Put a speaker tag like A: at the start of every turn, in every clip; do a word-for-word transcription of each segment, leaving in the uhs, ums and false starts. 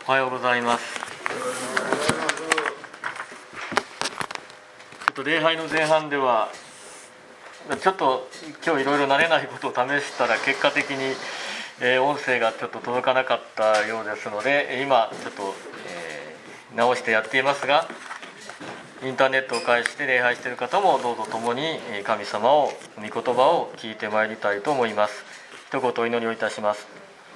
A: おはようございます。ちょっと礼拝の前半ではちょっと今日いろいろ慣れないことを試したら結果的に、えー、音声がちょっと届かなかったようですので、今ちょっと、えー、直してやっていますが、インターネットを介して礼拝している方もどうぞ共に神様を御言葉を聞いてまいりたいと思います。一言お祈りをいたします。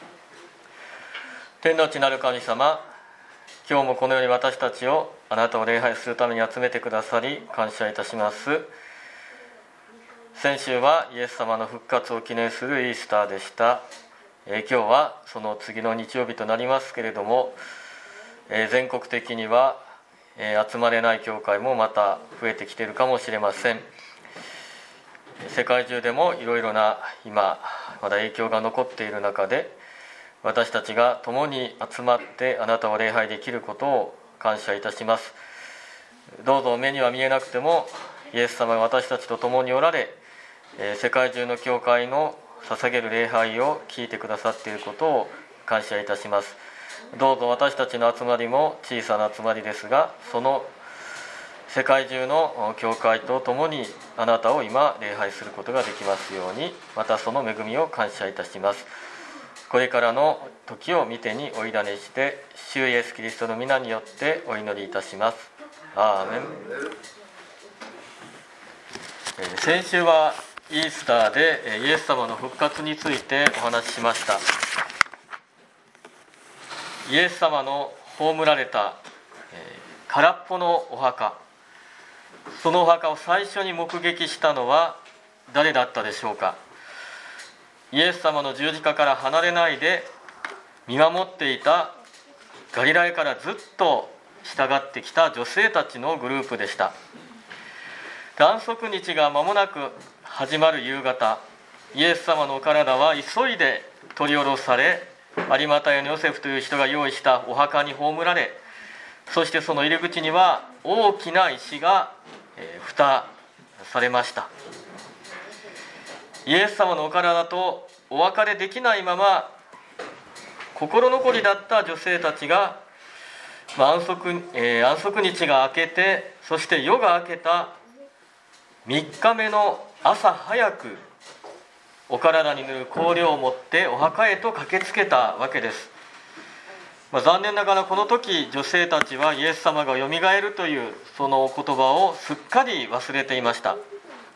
A: 天の地なる神様、今日もこのように私たちをあなたを礼拝するために集めてくださり感謝いたします。先週はイエス様の復活を記念するイースターでした。えー、今日はその次の日曜日となりますけれども、えー、全国的には、えー、集まれない教会もまた増えてきているかもしれません。世界中でもいろいろな今まだ影響が残っている中で、私たちが共に集まってあなたを礼拝できることを感謝いたします。どうぞ目には見えなくてもイエス様が私たちと共におられ、世界中の教会の捧げる礼拝を聞いてくださっていることを感謝いたします。どうぞ私たちの集まりも小さな集まりですが、その世界中の教会と共にあなたを今礼拝することができますように、またその恵みを感謝いたします。これからの時を見てにお委ねして、主イエスキリストの皆によってお祈りいたします。アーメン。えー、先週はイースターでイエス様の復活についてお話ししました。イエス様の葬られた、えー、空っぽのお墓、そのお墓を最初に目撃したのは誰だったでしょうか。イエス様の十字架から離れないで見守っていたガリラヤからずっと従ってきた女性たちのグループでした。安息日が間もなく始まる夕方、イエス様のお体は急いで取り下ろされ、有股屋のヨセフという人が用意したお墓に葬られ、そしてその入り口には大きな石が、えー、蓋されました。イエス様のお体とお別れできないまま心残りだった女性たちが、まあ、安息、えー、安息日が明けて、そして夜が明けたみっかめの朝早く、お体に塗る香料を持ってお墓へと駆けつけたわけです。まあ、残念ながらこの時女性たちはイエス様がよみがえるというその言葉をすっかり忘れていました。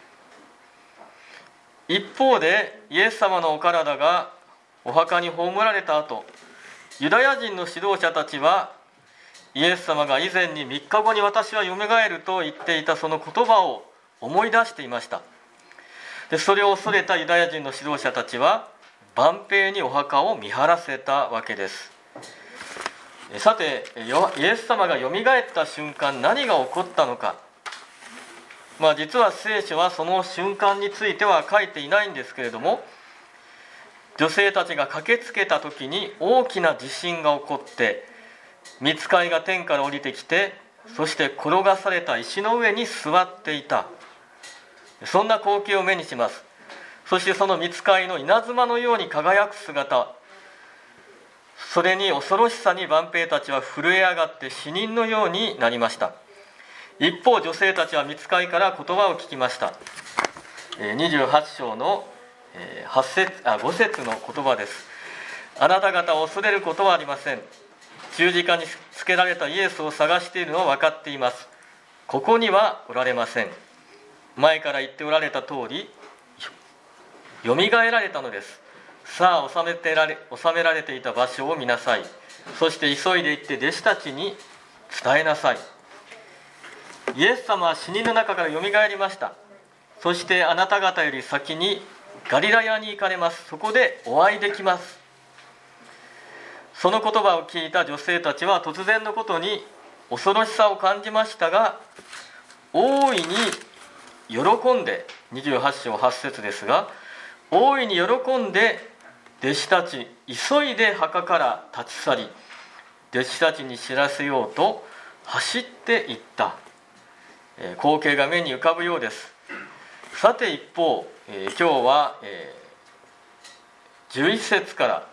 A: 一方でイエス様のお体がお墓に葬られた後、ユダヤ人の指導者たちはイエス様が以前にみっかごに私はよみがえると言っていたその言葉を思い出していました。でそれを恐れたユダヤ人の指導者たちは万兵にお墓を見張らせたわけです。さて、イエス様がよみがえった瞬間、何が起こったのか。まあ、実は聖書はその瞬間については書いていないんですけれども、女性たちが駆けつけた時に大きな地震が起こって、御使いが天から降りてきて、そして転がされた石の上に座っていた、そんな光景を目にします。そしてその御使いの稲妻のように輝く姿、それに恐ろしさに万兵たちは震え上がって死人のようになりました。一方女性たちは御使いから言葉を聞きました。にじゅうはち章のはち節あご節の言葉です。あなた方を恐れることはありません。十字架につけられたイエスを探しているのは分かっています。ここにはおられません。前から言っておられた通りよみがえられたのです。さあ収めてられ、収められていた場所を見なさい。そして急いで行って弟子たちに伝えなさい。イエス様は死人の中からよみがえりました。そしてあなた方より先にガリラヤに行かれます。そこでお会いできます。その言葉を聞いた女性たちは突然のことに恐ろしさを感じましたが、大いに喜んで、にじゅうはち章はち節ですが、大いに喜んで弟子たち急いで墓から立ち去り、弟子たちに知らせようと走っていった。光景が目に浮かぶようです。さて一方、えー、今日は、えー、じゅういち節から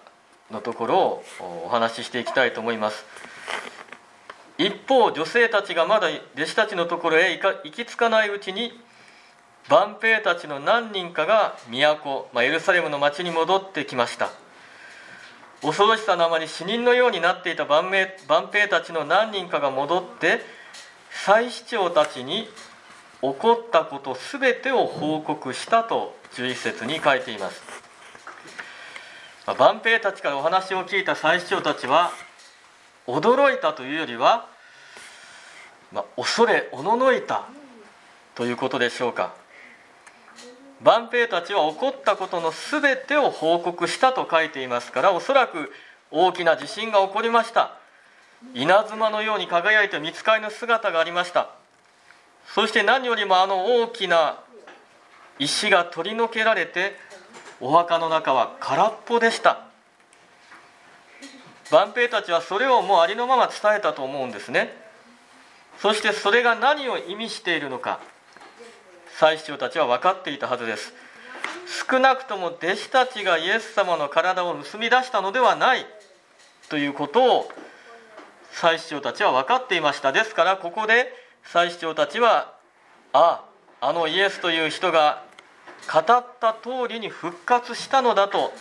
A: のところをお話ししていきたいと思います。一方、女性たちがまだ弟子たちのところへ行か行き着かないうちに、万兵たちの何人かが都、まあ、エルサレムの町に戻ってきました。恐ろしさのあまり死人のようになっていた万兵たちの何人かが戻って、祭司長たちに起こったことすべてを報告したとじゅういち節に書いています。万兵たちからお話を聞いた祭司長たちは驚いたというよりは、まあ、恐れおののいたということでしょうか。万兵たちは起こったことのすべてを報告したと書いていますから、おそらく大きな地震が起こりました。稲妻のように輝いた御使いの姿がありました。そして何よりもあの大きな石が取り除けられて、お墓の中は空っぽでした。万兵たちはそれをもうありのまま伝えたと思うんですね。そしてそれが何を意味しているのか、祭司長たちは分かっていたはずです。少なくとも弟子たちがイエス様の体を盗み出したのではないということを祭司長たちは分かっていました。ですからここで祭司長たちは、ああ、あのイエスという人が語った通りに復活したのだと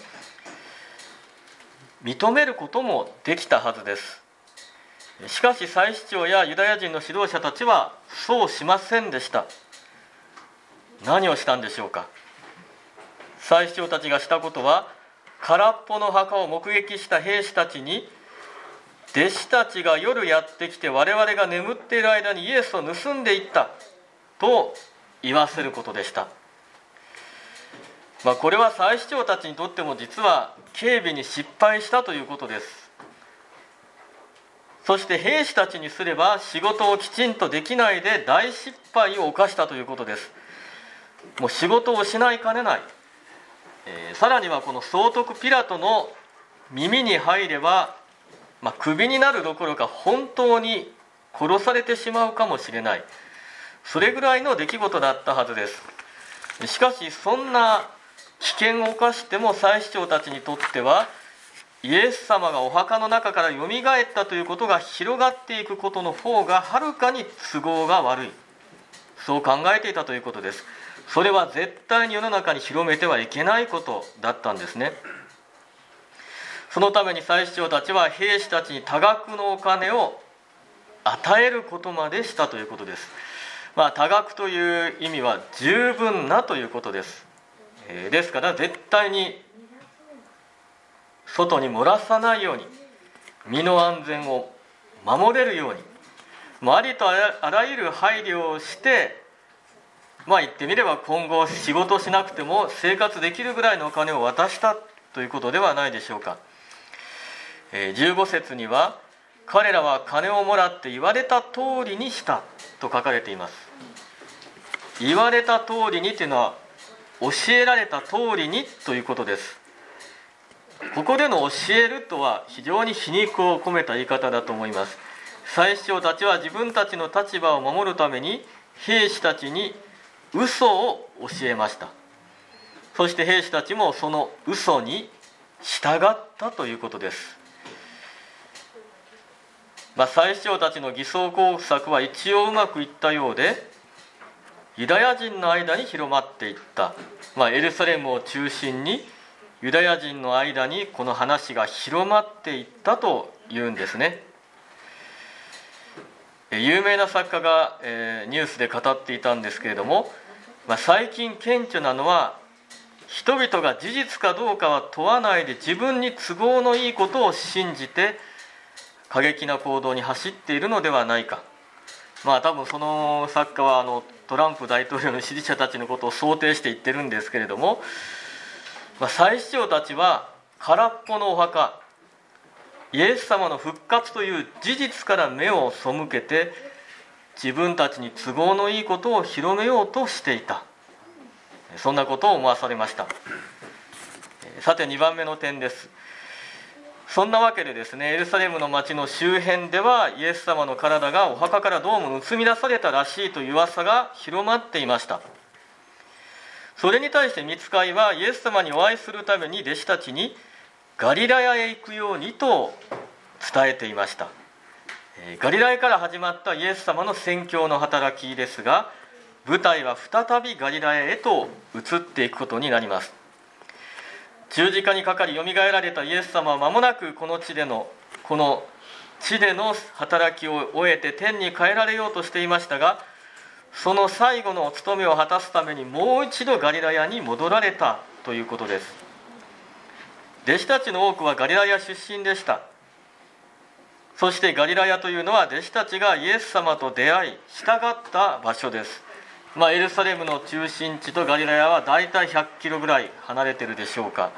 A: 認めることもできたはずです。しかし祭司長やユダヤ人の指導者たちはそうしませんでした。何をしたんでしょうか。祭司長たちがしたことは、空っぽの墓を目撃した兵士たちに、弟子たちが夜やってきて我々が眠っている間にイエスを盗んでいったと言わせることでした。まあ、これは祭司長たちにとっても実は警備に失敗したということです。そして兵士たちにすれば仕事をきちんとできないで大失敗を犯したということです。もう仕事をしないかねない、えー、さらにはこの総督ピラトの耳に入れば、まあ、クビになるどころか本当に殺されてしまうかもしれない、それぐらいの出来事だったはずです。しかしそんな危険を冒しても祭司長たちにとっては、イエス様がお墓の中からよみがえったということが広がっていくことの方がはるかに都合が悪い、そう考えていたということです。それは絶対に世の中に広めてはいけないことだったんですね。そのために祭司長たちは兵士たちに多額のお金を与えることまでしたということです。まあ、多額という意味は十分なということです。えー、ですから絶対に外に漏らさないように、身の安全を守れるように、もうありとあらゆる配慮をして、まあ言ってみれば今後仕事しなくても生活できるぐらいのお金を渡したということではないでしょうか。えー、じゅうご節には、彼らは金をもらって言われた通りにしたと書かれています。言われた通りにというのは教えられた通りにということです。ここでの教えるとは非常に皮肉を込めた言い方だと思います。祭司長たちは自分たちの立場を守るために兵士たちに嘘を教えました。そして兵士たちもその嘘に従ったということです。まあ、祭司長たちの偽装工作は一応うまくいったようで、ユダヤ人の間に広まっていった、まあ、エルサレムを中心にユダヤ人の間にこの話が広まっていったというんですね。有名な作家が、えー、ニュースで語っていたんですけれども、まあ、最近顕著なのは、人々が事実かどうかは問わないで自分に都合のいいことを信じて過激な行動に走っているのではないか。まあ多分その作家はあのトランプ大統領の支持者たちのことを想定して言ってるんですけれども、まあ、祭司長たちは空っぽのお墓、イエス様の復活という事実から目を背けて自分たちに都合のいいことを広めようとしていた、そんなことを思わされました。さてにばんめの点です。そんなわけでですね、エルサレムの町の周辺ではイエス様の体がお墓からどうも盗み出されたらしいという噂が広まっていました。それに対して御使いはイエス様にお会いするために弟子たちにガリラヤへ行くようにと伝えていました。ガリラヤから始まったイエス様の宣教の働きですが、舞台は再びガリラヤへと移っていくことになります。十字架にかかりよみがえられたイエス様は間もなくこの地でのこの地での働きを終えて天に帰られようとしていましたが、その最後の務めを果たすためにもう一度ガリラヤに戻られたということです。弟子たちの多くはガリラヤ出身でした。そしてガリラヤというのは弟子たちがイエス様と出会い従った場所です。まあ、エルサレムの中心地とガリラヤはだいたいひゃっキロぐらい離れているでしょうか。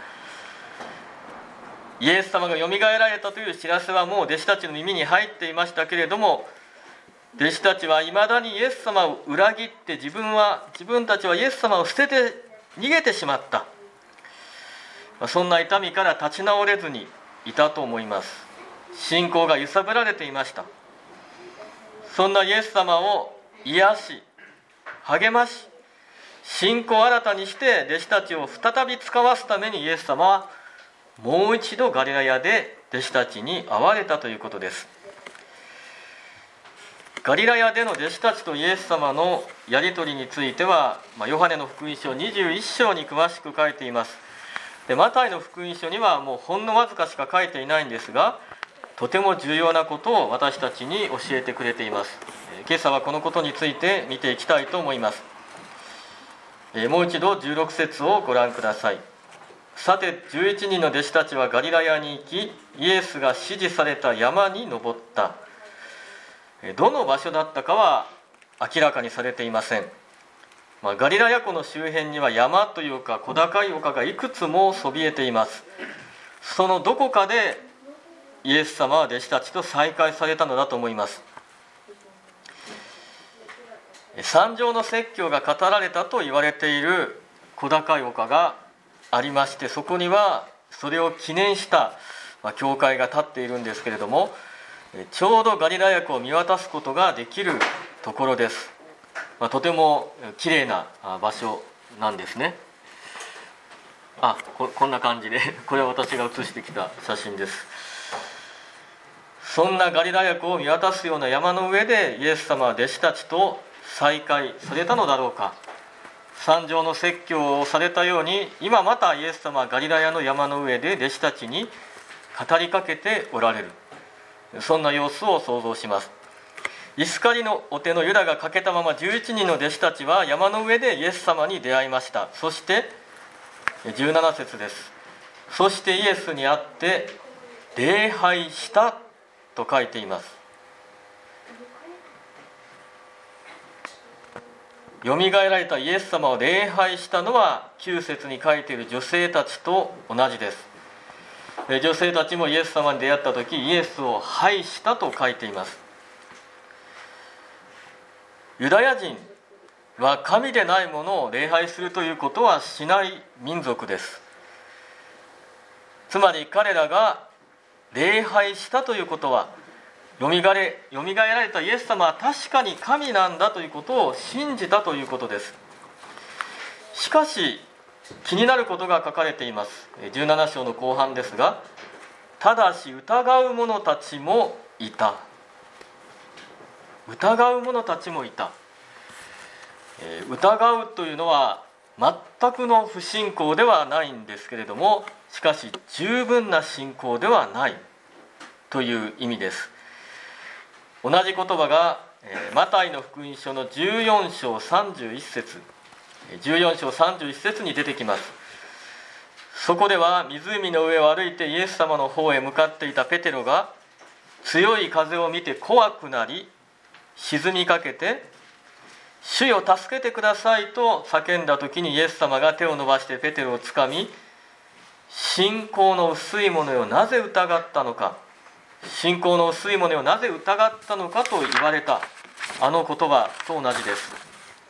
A: イエス様がよみがえられたという知らせはもう弟子たちの耳に入っていましたけれども、弟子たちはいまだにイエス様を裏切って自分は自分たちはイエス様を捨てて逃げてしまった、そんな痛みから立ち直れずにいたと思います。信仰が揺さぶられていました。そんなイエス様を癒し励まし、信仰を新たにして弟子たちを再び使わすためにイエス様はもう一度ガリラヤで弟子たちに会われたということです。ガリラヤでの弟子たちとイエス様のやり取りについては、まあ、ヨハネの福音書にじゅういっ章に詳しく書いています。でマタイの福音書にはもうほんのわずかしか書いていないんですが、とても重要なことを私たちに教えてくれています。今朝はこのことについて見ていきたいと思います。もう一度じゅうろく節をご覧ください。さてじゅういちにんの弟子たちはガリラヤに行き、イエスが指示された山に登った。どの場所だったかは明らかにされていません。まあ、ガリラヤ湖の周辺には山というか小高い丘がいくつもそびえています。そのどこかでイエス様は弟子たちと再会されたのだと思います。山上の説教が語られたと言われている小高い丘がありまして、そこにはそれを記念した教会が建っているんですけれども、ちょうどガリラヤ湖を見渡すことができるところです。まあ、とてもきれいな場所なんですね。あ、こ、こんな感じでこれは私が写してきた写真です。そんなガリラヤ湖を見渡すような山の上でイエス様は弟子たちと再会されたのだろうか。山上の説教をされたように、今またイエス様はガリラヤの山の上で弟子たちに語りかけておられる、そんな様子を想像します。イスカリのお手のユダが欠けたままじゅういちにんの弟子たちは山の上でイエス様に出会いました。そしてじゅうなな節です。そしてイエスに会って礼拝したと書いています。よみがえられたイエス様を礼拝したのはきゅう節に書いている女性たちと同じです。女性たちもイエス様に出会った時、イエスを拝したと書いています。ユダヤ人は神でないものを礼拝するということはしない民族です。つまり彼らが礼拝したということは、よみがえ、よみがえられたイエス様は確かに神なんだということを信じたということです。しかし気になることが書かれています。じゅうなな章の後半ですが、ただし疑う者たちもいた。疑う者たちもいた。えー、疑うというのは全くの不信仰ではないんですけれども、しかし十分な信仰ではないという意味です。同じ言葉が、えー、マタイの福音書のじゅうよん章さんじゅういち節、じゅうよん章さんじゅういち節に出てきます。そこでは湖の上を歩いてイエス様の方へ向かっていたペテロが強い風を見て怖くなり沈みかけて、主よ助けてくださいと叫んだ時にイエス様が手を伸ばしてペテロをつかみ、信仰の薄い者よなぜ疑ったのか、信仰の薄い者よなぜ疑ったのかと言われたあの言葉と同じです。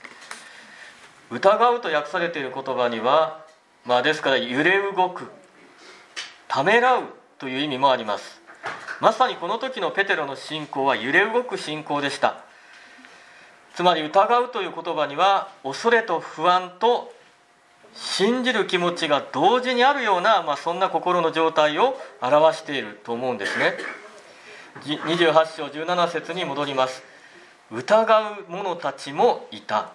A: 疑うと訳されている言葉には、まあ、ですから揺れ動く、ためらうという意味もあります。まさにこの時のペテロの信仰は揺れ動く信仰でした。つまり疑うという言葉には恐れと不安と信じる気持ちが同時にあるような、まあ、そんな心の状態を表していると思うんですね。にじゅうはち章じゅうなな節に戻ります。疑う者たちもいた。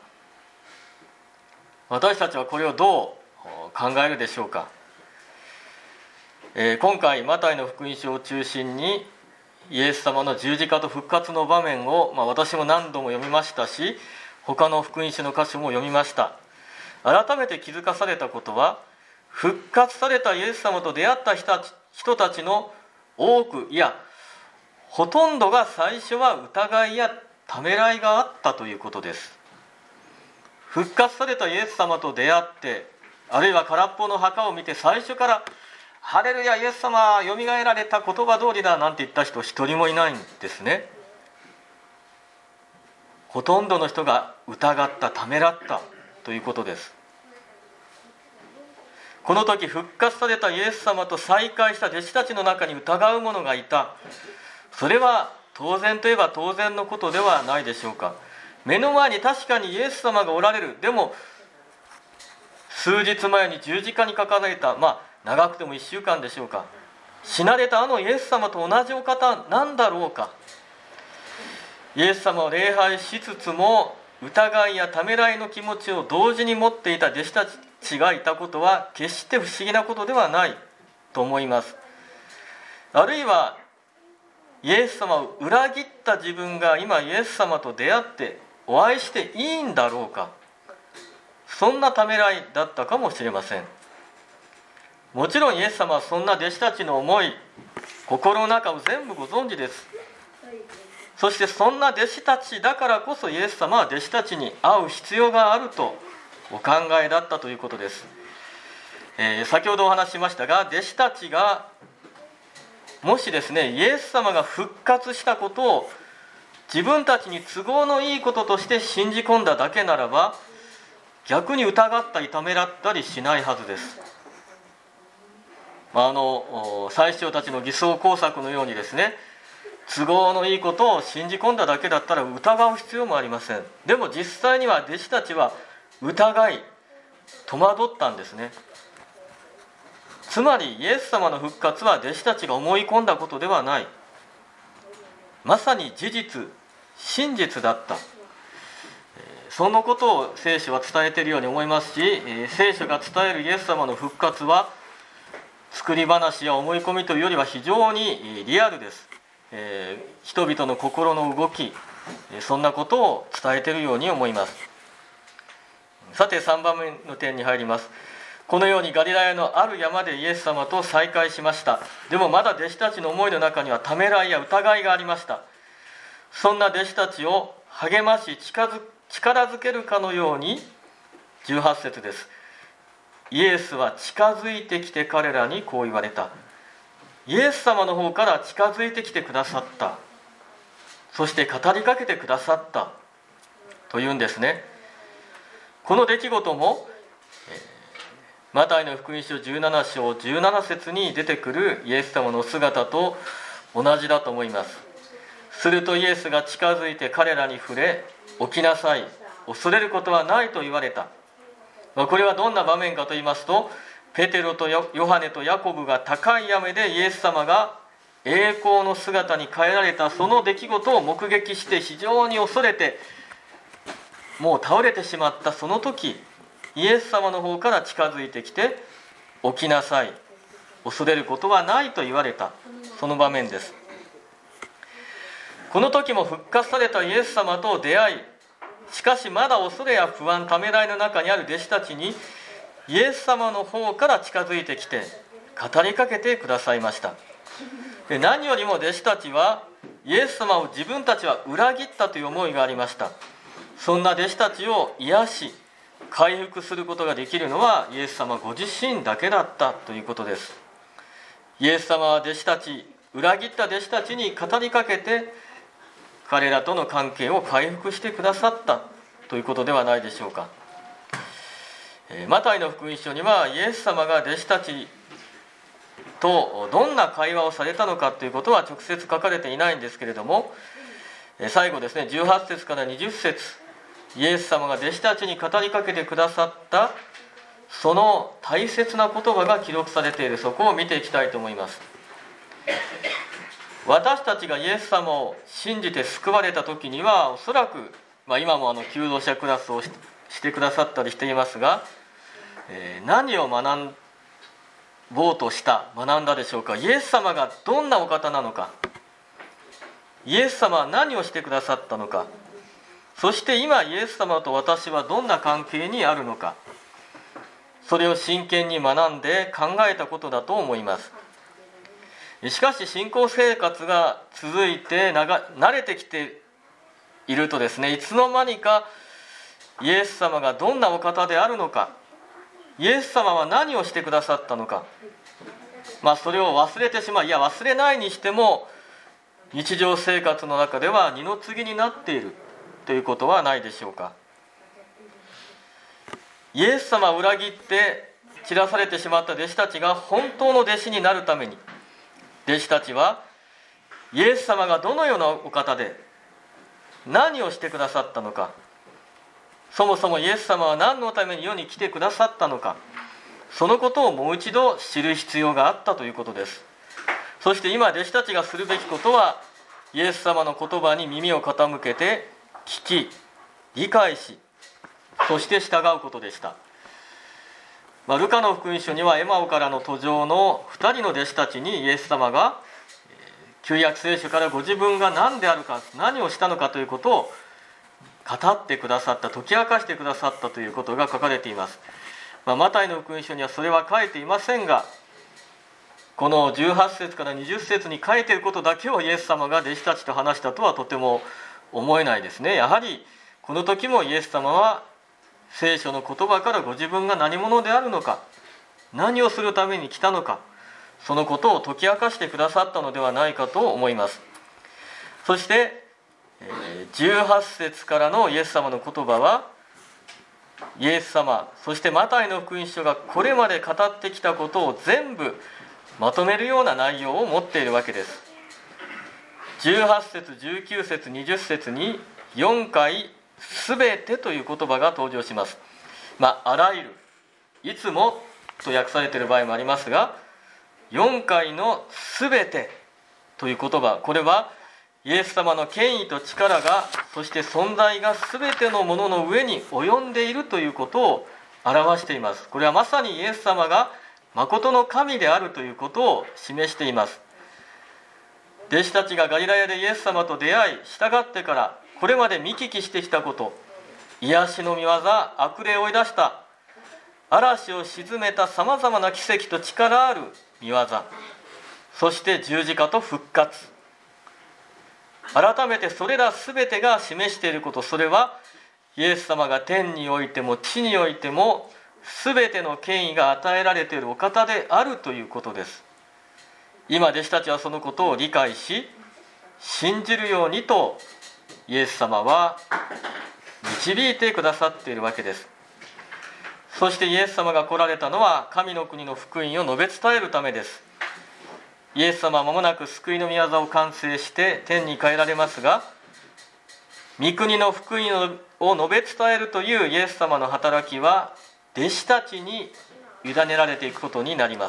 A: 私たちはこれをどう考えるでしょうか。えー、今回マタイの福音書を中心にイエス様の十字架と復活の場面を、まあ、私も何度も読みましたし、他の福音書の箇所も読みました。改めて気づかされたことは、復活されたイエス様と出会った人たちの多く、いやほとんどが最初は疑いやためらいがあったということです。復活されたイエス様と出会って、あるいは空っぽの墓を見て最初からハレルヤイエス様よみがえられた、言葉通りだなんて言った人一人もいないんですね。ほとんどの人が疑った、ためらったということです。この時復活されたイエス様と再会した弟子たちの中に疑う者がいた。それは当然といえば当然のことではないでしょうか。目の前に確かにイエス様がおられる。でも数日前に十字架にかかられた、まあ長くてもいっしゅうかんでしょうか、死なれたあのイエス様と同じお方なんだろうか。イエス様を礼拝しつつも疑いやためらいの気持ちを同時に持っていた弟子たちがいたことは決して不思議なことではないと思います。あるいはイエス様を裏切った自分が今イエス様と出会ってお会いしていいんだろうか、そんなためらいだったかもしれません。もちろんイエス様はそんな弟子たちの思い、心の中を全部ご存知です。そしてそんな弟子たちだからこそイエス様は弟子たちに会う必要があるとお考えだったということです。えー、先ほどお話ししましたが、弟子たちがもしですね、イエス様が復活したことを自分たちに都合のいいこととして信じ込んだだけならば、逆に疑ったりためらったりしないはずです。まあ、あの祭司長たちの偽装工作のようにですね、都合のいいことを信じ込んだだけだったら疑う必要もありません。でも実際には弟子たちは疑い戸惑ったんですね。つまりイエス様の復活は弟子たちが思い込んだことではない、まさに事実、真実だった、そのことを聖書は伝えているように思いますし、聖書が伝えるイエス様の復活は作り話や思い込みというよりは非常にリアルです。えー、人々の心の動き、そんなことを伝えているように思います。さてさんばんめの点に入ります。このようにガリラヤのある山でイエス様と再会しました。でもまだ弟子たちの思いの中にはためらいや疑いがありました。そんな弟子たちを励まし近づ力づけるかのように、じゅうはち節です。イエスは近づいてきて彼らにこう言われた。イエス様の方から近づいてきてくださった。そして語りかけてくださったというんですね。この出来事もマタイの福音書じゅうなな章じゅうなな節に出てくるイエス様の姿と同じだと思います。するとイエスが近づいて彼らに触れ、起きなさい、恐れることはないと言われた。これはどんな場面かと言いますと、ペテロとヨハネとヤコブが高い山でイエス様が栄光の姿に変えられたその出来事を目撃して非常に恐れてもう倒れてしまったその時、イエス様の方から近づいてきて、起きなさい、恐れることはないと言われた、その場面です。この時も復活されたイエス様と出会い、しかしまだ恐れや不安、ためらいの中にある弟子たちにイエス様の方から近づいてきて語りかけてくださいました。で、何よりも弟子たちはイエス様を自分たちは裏切ったという思いがありました。そんな弟子たちを癒し回復することができるのはイエス様ご自身だけだったということです。イエス様は弟子たち、裏切った弟子たちに語りかけて彼らとの関係を回復してくださったということではないでしょうか。マタイの福音書にはイエス様が弟子たちとどんな会話をされたのかということは直接書かれていないんですけれども、最後ですね、じゅうはち節からにじゅう節、イエス様が弟子たちに語りかけてくださったその大切な言葉が記録されている、そこを見ていきたいと思います。私たちがイエス様を信じて救われた時には、おそらく、まあ、今もあの求道者クラスを し, してくださったりしていますが、えー、何を学ぼうとした学んだでしょうか。イエス様がどんなお方なのか、イエス様は何をしてくださったのか、そして今イエス様と私はどんな関係にあるのか、それを真剣に学んで考えたことだと思います。しかし信仰生活が続いて慣れてきているとですね、いつの間にかイエス様がどんなお方であるのか、イエス様は何をしてくださったのか、まあそれを忘れてしまう。いや忘れないにしても日常生活の中では二の次になっているということはないでしょうか。イエス様を裏切って散らされてしまった弟子たちが本当の弟子になるために、弟子たちはイエス様がどのようなお方で何をしてくださったのか、そもそもイエス様は何のために世に来てくださったのか、そのことをもう一度知る必要があったということです。そして今弟子たちがするべきことは、イエス様の言葉に耳を傾けて聞き理解し、そして従うことでした。まあ、ルカの福音書にはエマオからの途上のふたりの弟子たちにイエス様が旧約聖書からご自分が何であるか、何をしたのかということを語ってくださった、解き明かしてくださったということが書かれています。まあ、マタイの福音書にはそれは書いていませんが、このじゅうはち節からにじゅっ節に書いていることだけをイエス様が弟子たちと話したとはとても思えないですね。やはりこの時もイエス様は聖書の言葉からご自分が何者であるのか、何をするために来たのか、そのことを解き明かしてくださったのではないかと思います。そしてじゅうはち節からのイエス様の言葉は、イエス様、そしてマタイの福音書がこれまで語ってきたことを全部まとめるような内容を持っているわけです。じゅうはち節、じゅうきゅう節、にじゅっ節によんかいすべてという言葉が登場します。まあ、あらゆる、いつもと訳されている場合もありますが、よんかいのすべてという言葉、これはイエス様の権威と力が、そして存在がすべてのものの上に及んでいるということを表しています。これはまさにイエス様が誠の神であるということを示しています。弟子たちがガリラヤでイエス様と出会い従ってから、これまで見聞きしてきたこと、癒しの御業、悪霊を追い出した、嵐を鎮めたさまざまな奇跡と力ある御業、そして十字架と復活、改めてそれらすべてが示していること、それはイエス様が天においても地においてもすべての権威が与えられているお方であるということです。今弟子たちはそのことを理解し信じるようにとイエス様は導いてくださっているわけです。そしてイエス様が来られたのは神の国の福音を述べ伝えるためです。イエス様は間もなく救いの御業を完成して天に帰られますが、御国の福音を述べ伝えるというイエス様の働きは弟子たちに委ねられていくことになります。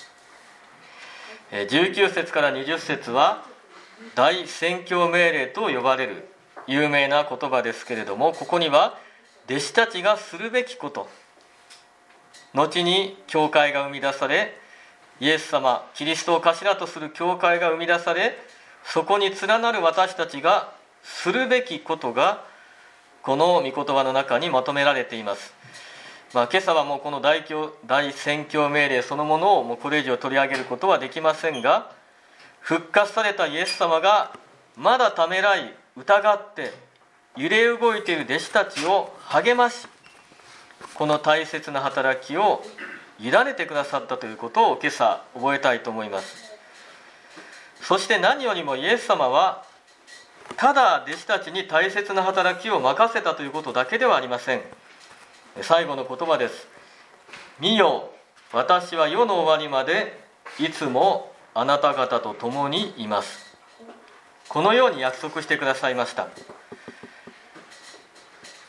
A: じゅうきゅう節からにじゅっ節は大宣教命令と呼ばれる有名な言葉ですけれども、ここには弟子たちがするべきこと、後に教会が生み出され、イエス様キリストを頭とする教会が生み出され、そこに連なる私たちがするべきことがこの御言葉の中にまとめられています。まあ、今朝はもうこの 大, 教大宣教命令そのものをもうこれ以上取り上げることはできませんが、復活されたイエス様がまだためらい疑って揺れ動いている弟子たちを励まし、この大切な働きを委ねてくださったということを今朝覚えたいと思います。そして何よりもイエス様はただ弟子たちに大切な働きを任せたということだけではありません。最後の言葉です。見よ、私は世の終わりまでいつもあなた方と共にいます。このように約束してくださいました。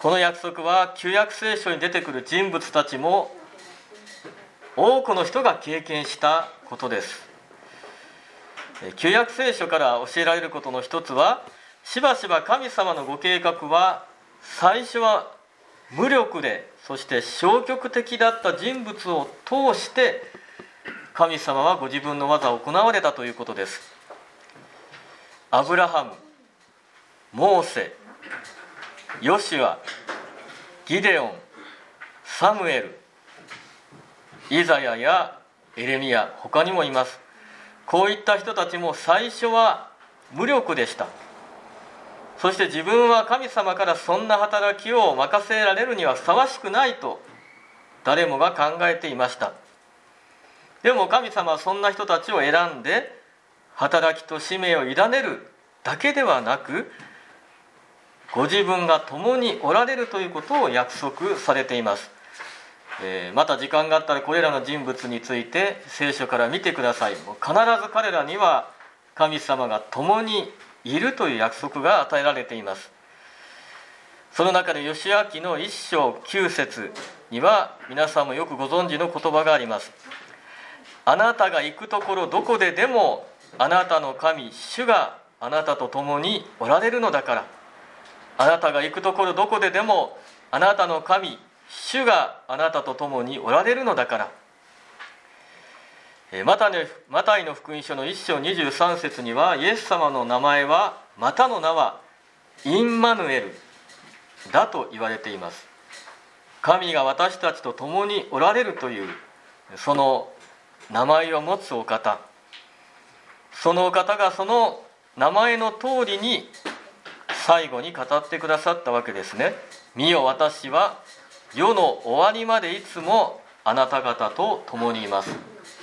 A: この約束は旧約聖書に出てくる人物たちも多くの人が経験したことです。旧約聖書から教えられることの一つは、しばしば神様のご計画は最初は無力で、そして消極的だった人物を通して神様はご自分の技を行われたということです。アブラハム、モーセ、ヨシュア、ギデオン、サムエル、イザヤやエレミヤ、他にもいます。こういった人たちも最初は無力でした。そして自分は神様からそんな働きを任せられるにはふさわしくないと誰もが考えていました。でも神様はそんな人たちを選んで、働きと使命を委ねるだけではなく、ご自分が共におられるということを約束されています。えー、また時間があったらこれらの人物について聖書から見てください。もう必ず彼らには神様が共にいるという約束が与えられています。その中でヨシュア記の一章九節には皆さんもよくご存知の言葉があります。あなたが行くところどこででもあなたの神主があなたと共におられるのだから。あなたが行くところどこででもあなたの神主があなたと共におられるのだから。マタイの、マタイの福音書の一章二十三節には、イエス様の名前は、またの名はインマヌエルだと言われています。神が私たちと共におられるというその名前を持つお方、そのお方がその名前の通りに最後に語ってくださったわけですね。見よ、私は世の終わりまでいつもあなた方と共にいます。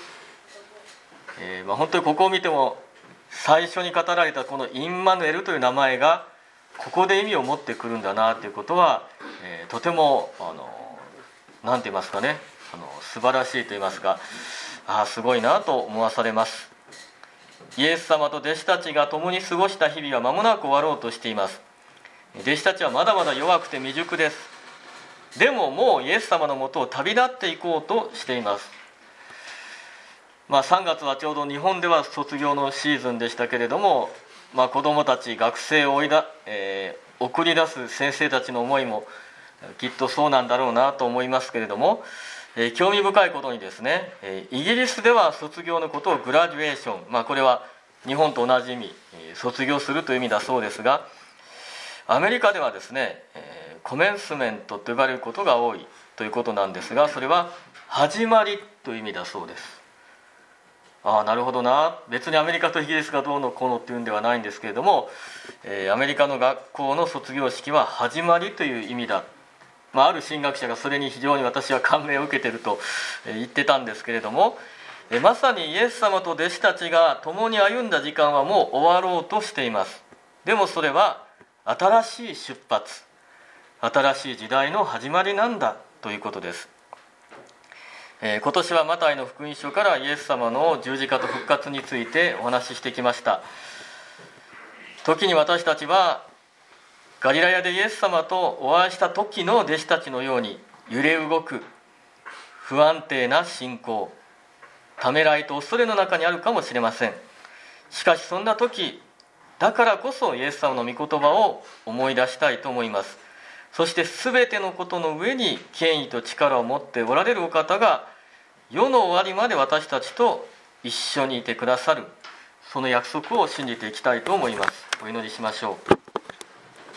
A: えーまあ、本当にここを見ても最初に語られたこのインマヌエルという名前がここで意味を持ってくるんだなということは、えー、とてもあのなんて言いますかね、あの素晴らしいと言いますか、ああすごいなと思わされます。イエス様と弟子たちが共に過ごした日々は間もなく終わろうとしています。弟子たちはまだまだ弱くて未熟です。でももうイエス様のもとを旅立っていこうとしています。まあ、さんがつはちょうど日本では卒業のシーズンでしたけれども、まあ、子どもたち、学生を追いだ、えー、送り出す先生たちの思いもきっとそうなんだろうなと思いますけれども、えー、興味深いことにですね、えー、イギリスでは卒業のことをグラデュエーション、まあ、これは日本と同じ意味、えー、卒業するという意味だそうですが、アメリカではですね、えー、コメンスメントと呼ばれることが多いということなんですが、それは始まりという意味だそうです。ああなるほどな、別にアメリカとイギリスがどうのこうのっていうんではないんですけれども、えー、アメリカの学校の卒業式は始まりという意味だ、まあ、ある神学者がそれに非常に私は感銘を受けていると言ってたんですけれども、えー、まさにイエス様と弟子たちが共に歩んだ時間はもう終わろうとしています。でもそれは新しい出発、新しい時代の始まりなんだということです。えー、今年はマタイの福音書からイエス様の十字架と復活についてお話ししてきました。時に私たちはガリラヤでイエス様とお会いした時の弟子たちのように揺れ動く不安定な信仰、ためらいと恐れの中にあるかもしれません。しかしそんな時だからこそイエス様の御言葉を思い出したいと思います。そして全てのことの上に権威と力を持っておられるお方が世の終わりまで私たちと一緒にいてくださる、その約束を信じていきたいと思います。お祈りしましょう。